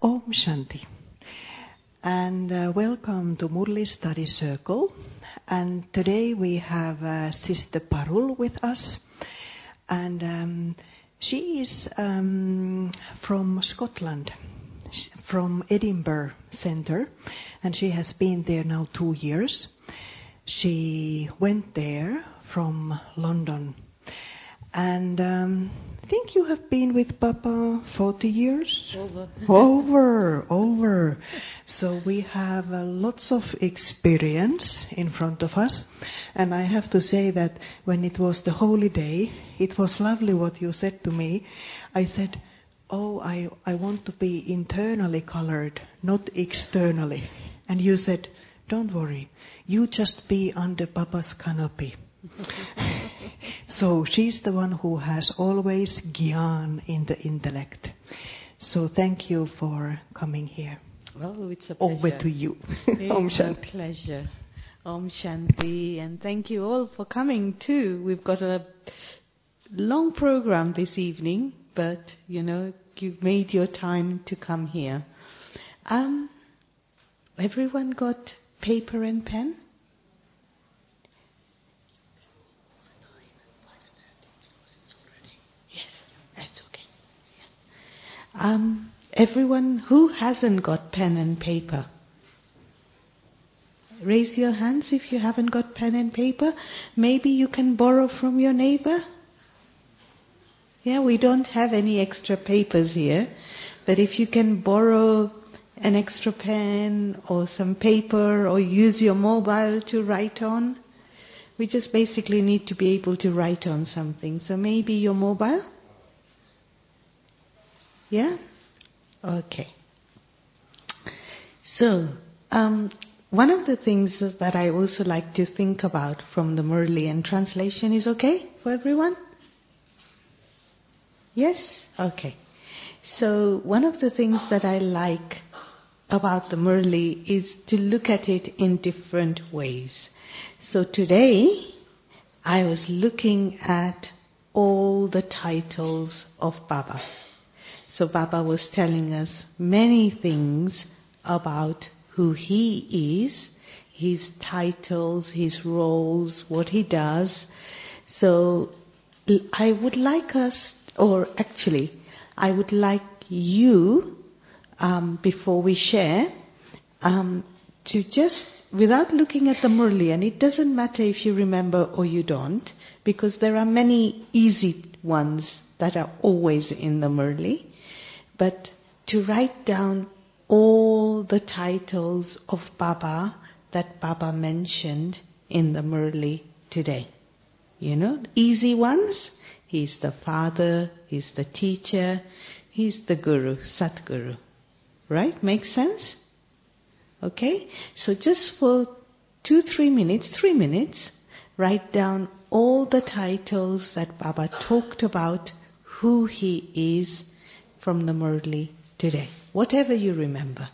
Om Shanti. And welcome to Murli Study Circle. And today we have Sister Parul with us. And she is from Scotland, from Edinburgh Centre. And she has been there now 2 years. She went there from London. And I think you have been with Papa 40 years? Over. So we have lots of experience in front of us. And I have to say that when it was the holy day, it was lovely what you said to me. I said, I want to be internally colored, not externally. And you said, don't worry, you just be under Papa's canopy. So she's the one who has always gyan in the intellect. So thank you for coming here. Oh, it's a pleasure. Over to you. Om Shanti. It's a pleasure. Om Shanti. And thank you all for coming too. We've got a long program this evening, but you've made your time to come here. Everyone got paper and pen? Everyone who hasn't got pen and paper, raise your hands if you haven't got pen and paper. Maybe you can borrow from your neighbor. Yeah, we don't have any extra papers here, but if you can borrow an extra pen or some paper or use your mobile to write on, we just basically need to be able to write on something. So maybe your mobile? Yeah? Okay. So, one of the things that I also like to think about from the Murli translation is okay for everyone? Yes? Okay. So, one of the things that I like about the Murli is to look at it in different ways. So today, I was looking at all the titles of Baba. So Baba was telling us many things about who he is, his titles, his roles, what he does. So I would like us, or actually, I would like you, before we share, to just, without looking at the Murli, and it doesn't matter if you remember or you don't, because there are many easy ones that are always in the Murli, but to write down all the titles of Baba that Baba mentioned in the Murli today. Easy ones. He's the father, he's the teacher, he's the guru, Satguru. Right? Makes sense? Okay? So just for 3 minutes, write down all the titles that Baba talked about, who he is from the Murli today. Whatever you remember.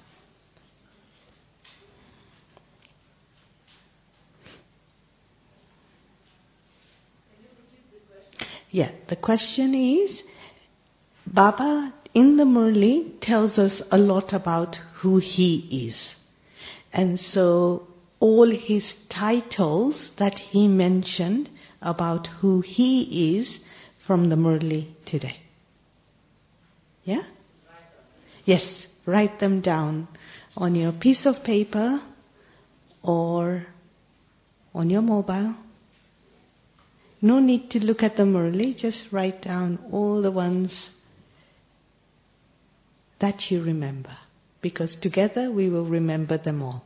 Yeah, the question is, Baba in the Murli tells us a lot about who he is. And so all his titles that he mentioned about who he is from the Murli today. Yeah? Yes, write them down on your piece of paper or on your mobile. No need to look at the Murli, just write down all the ones that you remember, because together we will remember them all.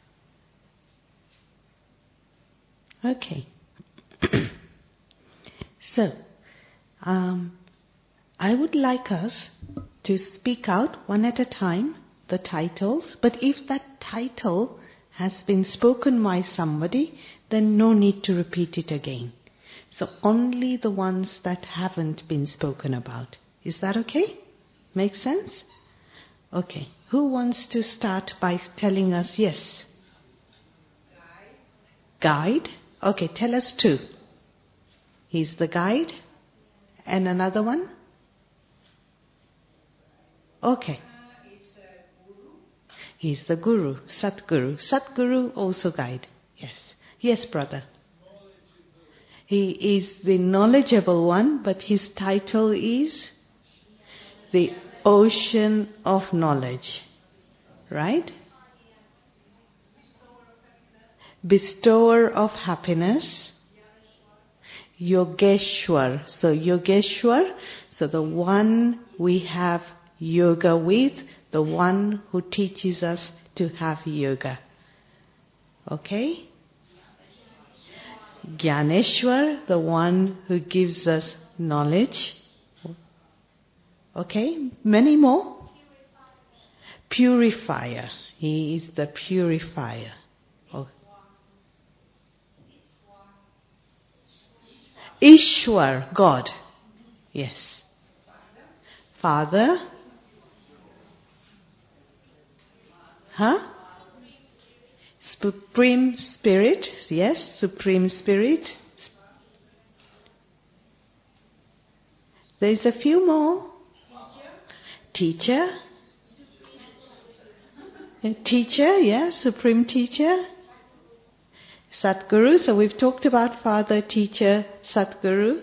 Okay. So, I would like us to speak out one at a time, the titles, but if that title has been spoken by somebody, then no need to repeat it again. So only the ones that haven't been spoken about. Is that okay? Make sense? Okay. Who wants to start by telling us yes? Guide? Okay, tell us 2. He's the guide. And another one? Okay. He's the Guru, Satguru. Satguru also guide. Yes. Yes, brother. He is the knowledgeable one, but his title is the Ocean of Knowledge. Right? Bestower of happiness. Yogeshwar. So Yogeshwar, so the one we have yoga with, the one who teaches us to have yoga. Okay? Gyaneshwar, the one who gives us knowledge. Okay? Many more? Purifier. He is the purifier. Oh. Ishwar, God. Yes. Father. Huh? Supreme Spirit. Yes, Supreme Spirit. There's a few more. Teacher. Teacher, yeah, Supreme Teacher. Satguru, so we've talked about Father, Teacher, Satguru.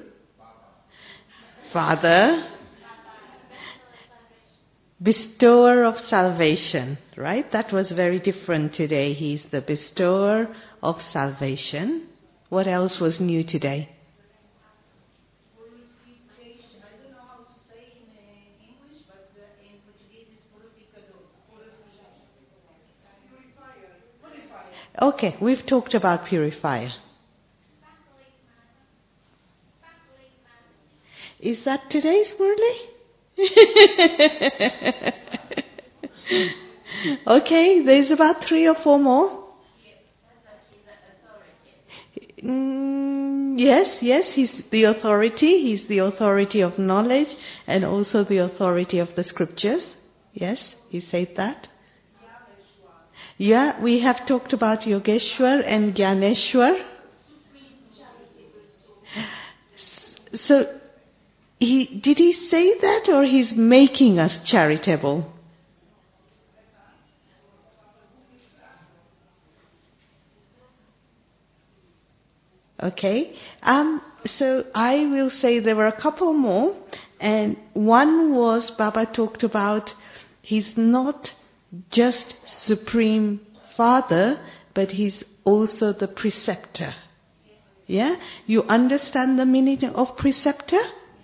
Father. Bestower of salvation, right? That was very different today. He's the bestower of salvation. What else was new today? Purification. I don't know how to say in English, but in Portuguese it's purificador. Purifier. Okay, we've talked about purifier. Is that today's Murli? Okay, there's about 3 or 4 more. Yes, he's the authority. He's the authority of knowledge and also the authority of the scriptures. Yes, he said that. Yeah, we have talked about Yogeshwar and Gyaneshwar. So, did he say that or he's making us charitable? Okay. So I will say there were a couple more, and one was Baba talked about he's not just Supreme Father, but he's also the preceptor. Yeah? You understand the meaning of preceptor?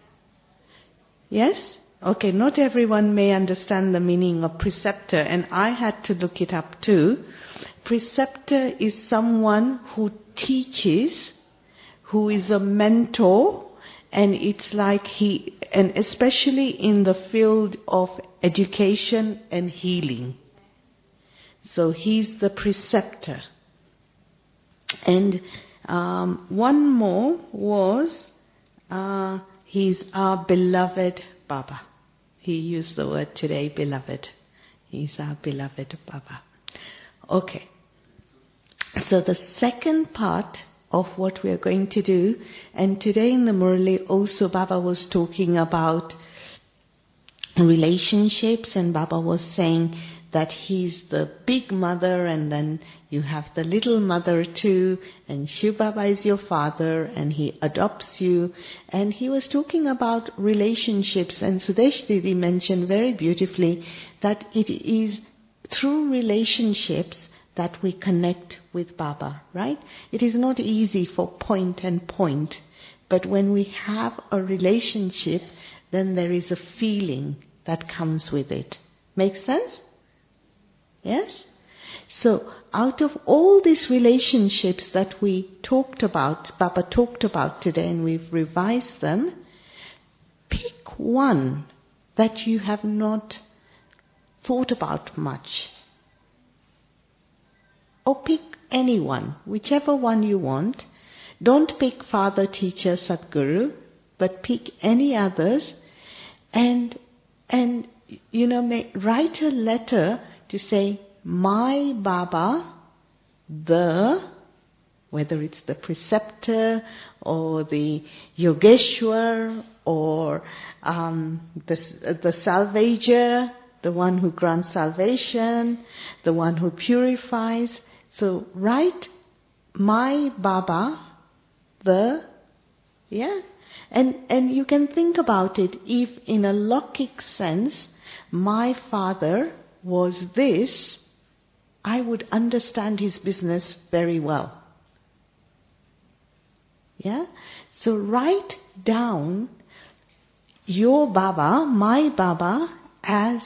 Yes? Okay, not everyone may understand the meaning of preceptor, and I had to look it up too. Preceptor is someone who teaches, who is a mentor, and it's like and especially in the field of education and healing. So he's the preceptor. And one more was, he's our beloved Baba. He used the word today, beloved. He's our beloved Baba. Okay. So the second part of what we are going to do, and today in the Murli also Baba was talking about relationships, and Baba was saying that he's the big mother and then you have the little mother too, and Shiv Baba is your father and he adopts you. And he was talking about relationships, and Sudesh Didi mentioned very beautifully that it is through relationships that we connect with Baba, right? It is not easy for point and point, but when we have a relationship, then there is a feeling that comes with it. Makes sense? Yes? So, out of all these relationships that we talked about, Baba talked about today, and we've revised them, pick one that you have not thought about much. Or pick any one, whichever one you want. Don't pick Father, Teacher, Satguru, but pick any others, and write a letter to say, my Baba, whether it's the preceptor or the Yogeshwar or the salvager, the one who grants salvation, the one who purifies. So write my Baba, and you can think about it. If in a Lokik sense, my father was this, I would understand his business very well. Yeah? So write down your Baba, my Baba, as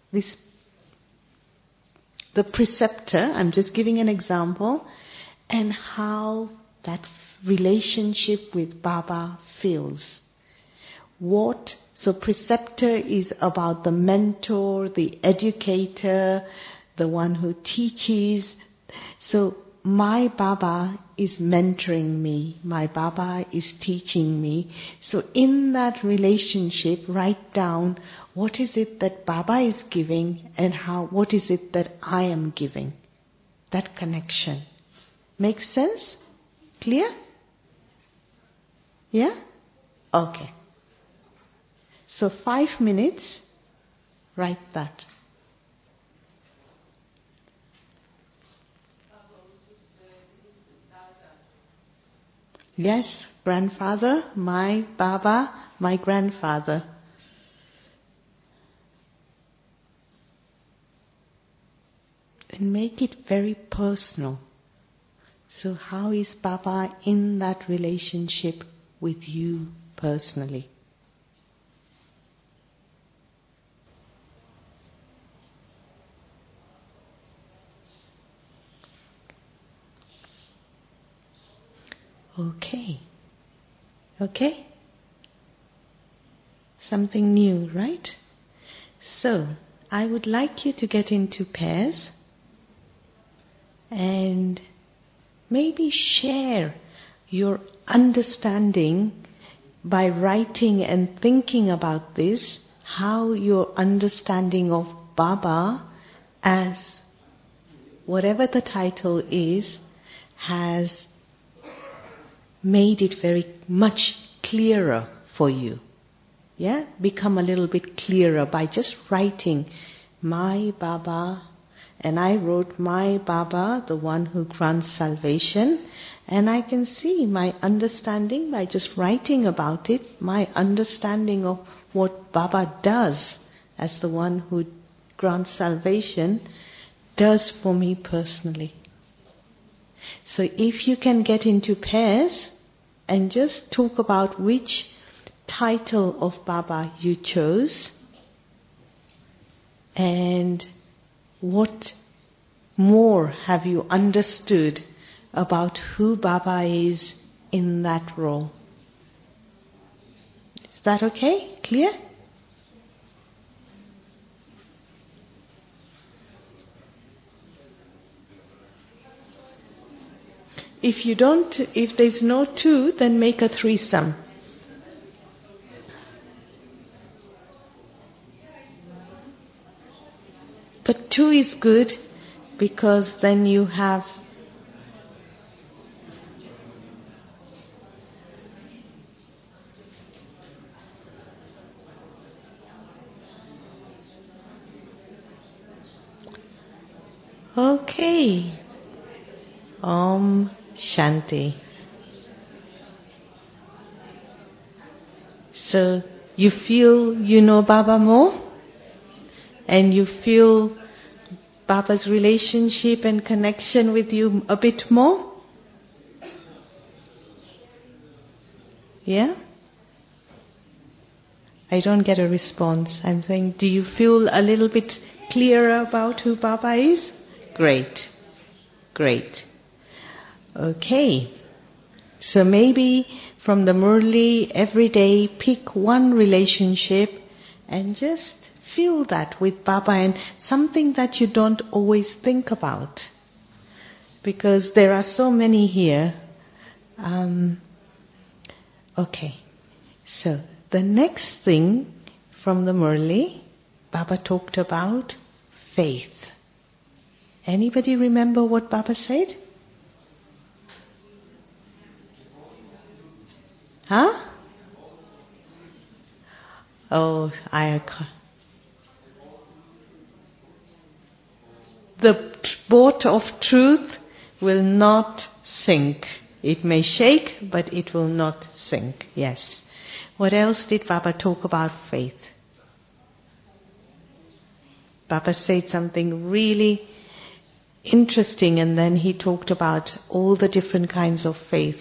the preceptor, I'm just giving an example, and how that relationship with Baba feels. So preceptor is about the mentor, the educator, the one who teaches. So my Baba is mentoring me. My Baba is teaching me. So in that relationship, write down what is it that Baba is giving and what is it that I am giving. That connection. Makes sense? Clear? Yeah? Okay. So 5 minutes, write that. Yes, grandfather, my Baba, my grandfather. And make it very personal. So how is Baba in that relationship with you personally? Okay? Something new, right? So, I would like you to get into pairs and maybe share your understanding by writing and thinking about this, how your understanding of Baba as whatever the title is has made it very much clearer for you. Yeah? Become a little bit clearer by just writing my Baba. And I wrote my Baba, the one who grants salvation. And I can see my understanding by just writing about it, my understanding of what Baba does as the one who grants salvation does for me personally. So if you can get into pairs and just talk about which title of Baba you chose and what more have you understood about who Baba is in that role. Is that okay? Clear? If there's no two, then make a threesome. But two is good because then you have okay. Om Shanti. So you feel you know Baba more? And you feel Baba's relationship and connection with you a bit more? Yeah? I don't get a response. I'm saying, do you feel a little bit clearer about who Baba is? Great. Okay. So maybe from the Murli every day pick one relationship and just feel that with Baba, and something that you don't always think about. Because there are so many here. Okay. So the next thing from the Murli, Baba talked about faith. Anybody remember what Baba said? Huh? Oh, the boat of truth will not sink. It may shake, but it will not sink. Yes. What else did Baba talk about faith? Baba said something really interesting, and then he talked about all the different kinds of faith.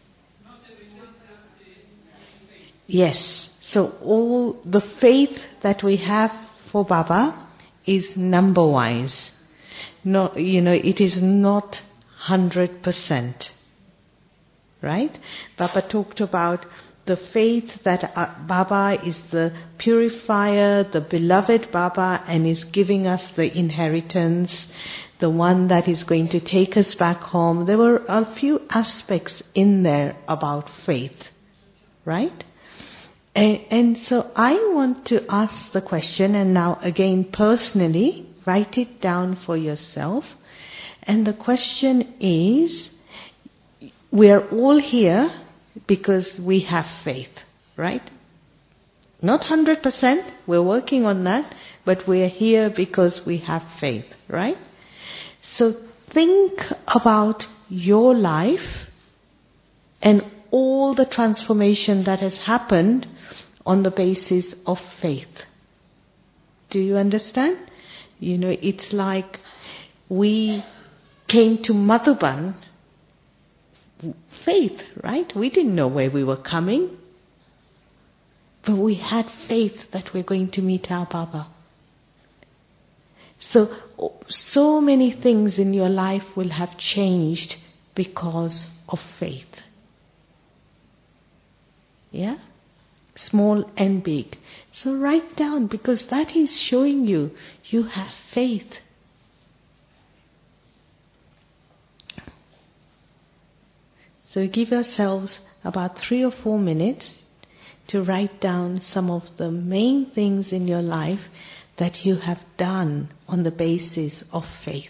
Yes. So all the faith that we have for Baba is number-wise. No, it is not 100%. Right? Baba talked about the faith that Baba is the purifier, the beloved Baba, and is giving us the inheritance, the one that is going to take us back home. There were a few aspects in there about faith. Right? And so I want to ask the question, and now again personally, write it down for yourself. And the question is, we are all here because we have faith, right? Not 100%, we're working on that, but we are here because we have faith, right? So think about your life and all the transformation that has happened on the basis of faith. Do you understand? It's like we came to Madhuban, faith, right? We didn't know where we were coming, but we had faith that we're going to meet our Baba. So many things in your life will have changed because of faith. Yeah? Small and big. So write down, because that is showing you have faith. So give yourselves about 3 or 4 minutes to write down some of the main things in your life that you have done on the basis of faith.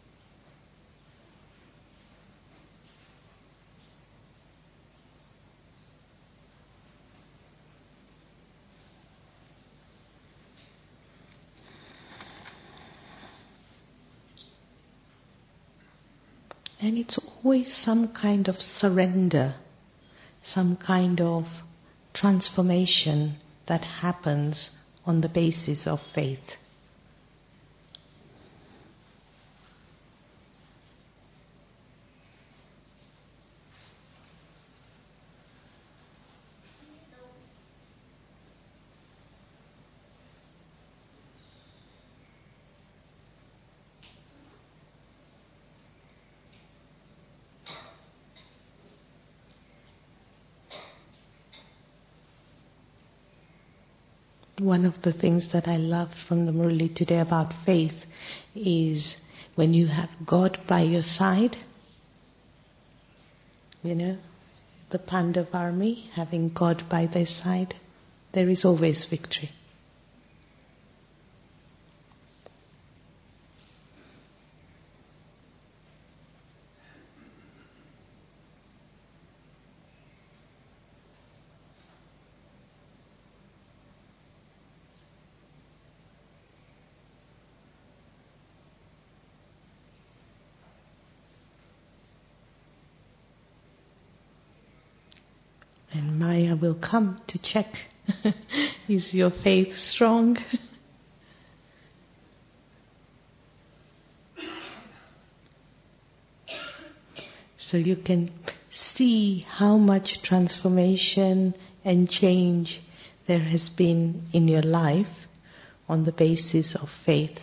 And it's always some kind of surrender, some kind of transformation that happens on the basis of faith. One of the things that I loved from the Murli today about faith is when you have God by your side, the Pandav army having God by their side, there is always victory. And Maya will come to check, is your faith strong? So you can see how much transformation and change there has been in your life on the basis of faith.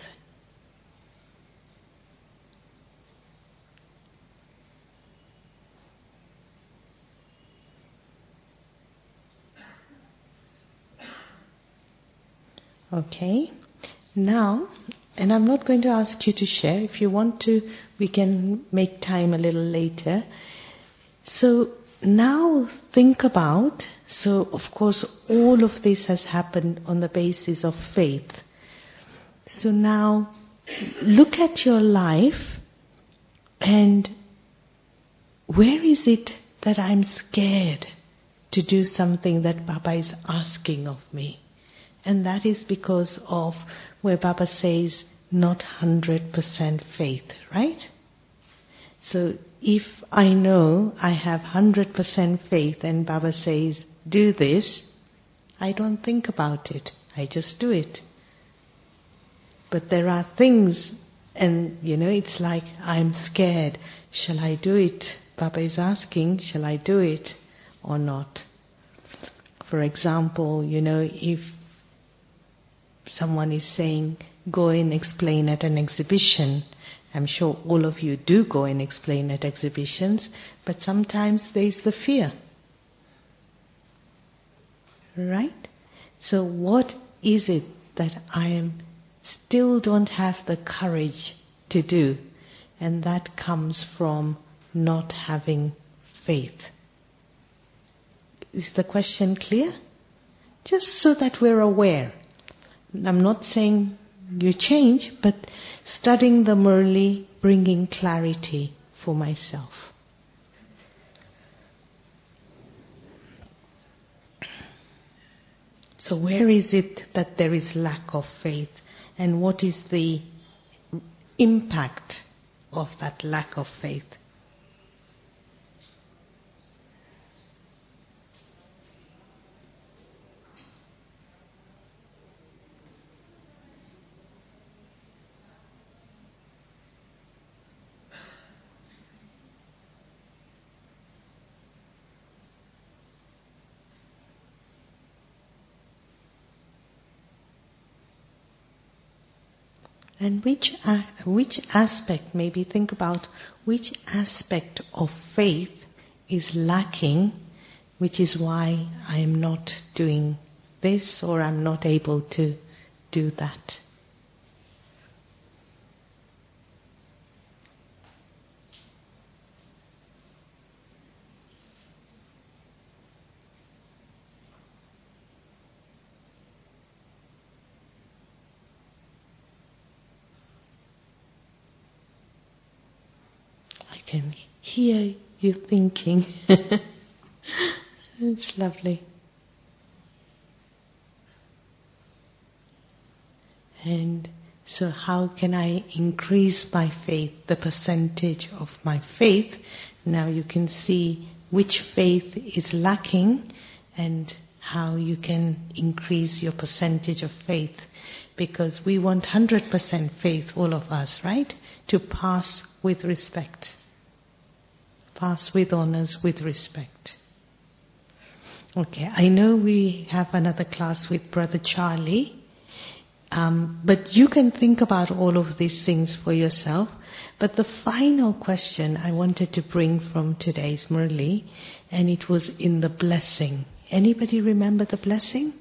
Okay, now, and I'm not going to ask you to share. If you want to, we can make time a little later. So now think about, so of course all of this has happened on the basis of faith. So now look at your life and where is it that I'm scared to do something that Baba is asking of me? And that is because of where Baba says not 100% faith, right? So if I know I have 100% faith and Baba says, do this, I don't think about it. I just do it. But there are things, and it's like I'm scared. Shall I do it? Baba is asking, shall I do it or not? For example, if someone is saying, go and explain at an exhibition, I'm sure all of you do go and explain at exhibitions, but sometimes there's the fear. Right? So what is it that I still don't have the courage to do? And that comes from not having faith. Is the question clear? Just so that we're aware. I'm not saying you change, but studying the Murli, bringing clarity for myself. So where is it that there is lack of faith, and what is the impact of that lack of faith? And which aspect, maybe think about which aspect of faith is lacking, which is why I am not doing this or I'm not able to do that. I can hear you thinking. It's lovely. And so how can I increase my faith, the percentage of my faith? Now you can see which faith is lacking and how you can increase your percentage of faith. Because we want 100% faith, all of us, right? To pass with respect. Pass with honors, with respect. Okay, I know we have another class with Brother Charlie, but you can think about all of these things for yourself. But the final question I wanted to bring from today's Murli, and it was in the blessing. Anybody remember the blessing?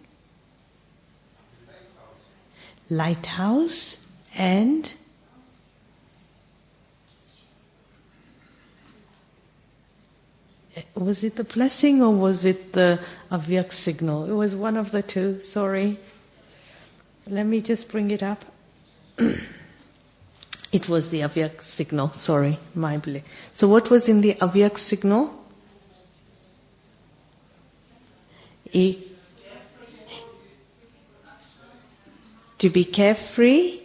Lighthouse and... Was it the blessing or was it the Avyak signal? It was one of the two, sorry. Let me just bring it up. It was the Avyak signal, sorry, my belief. So what was in the Avyak signal? To be carefree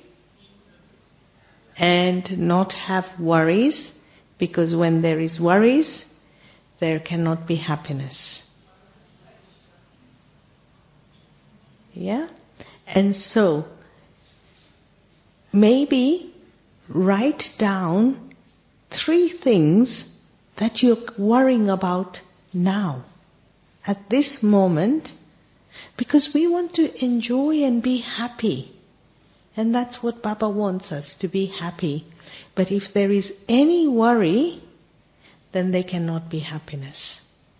and not have worries, because when there is worries, there cannot be happiness. Yeah? And so, maybe write down 3 things that you're worrying about now, at this moment, because we want to enjoy and be happy. And that's what Baba wants us, to be happy. But if there is any worry, then there cannot be happiness.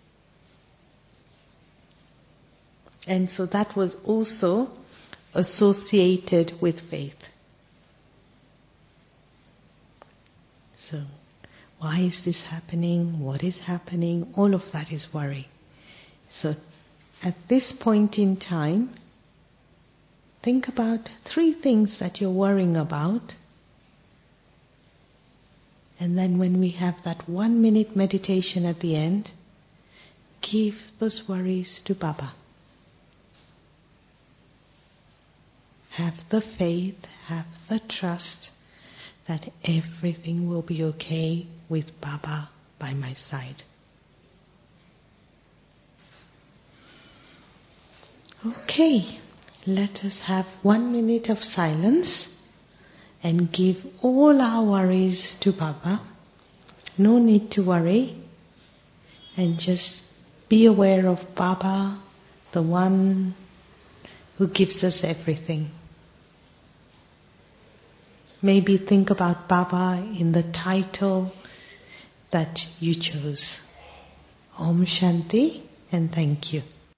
And so that was also associated with faith. So, why is this happening? What is happening? All of that is worry. So, at this point in time, think about 3 things that you're worrying about. And then when we have that 1-minute meditation at the end, give those worries to Baba. have the faith, have the trust that everything will be okay with Baba by my side. Okay, let us have 1 minute of silence and give all our worries to Baba. No need to worry, and just be aware of Baba, the one who gives us everything. Maybe think about Baba in the title that you chose. Om Shanti, and thank you.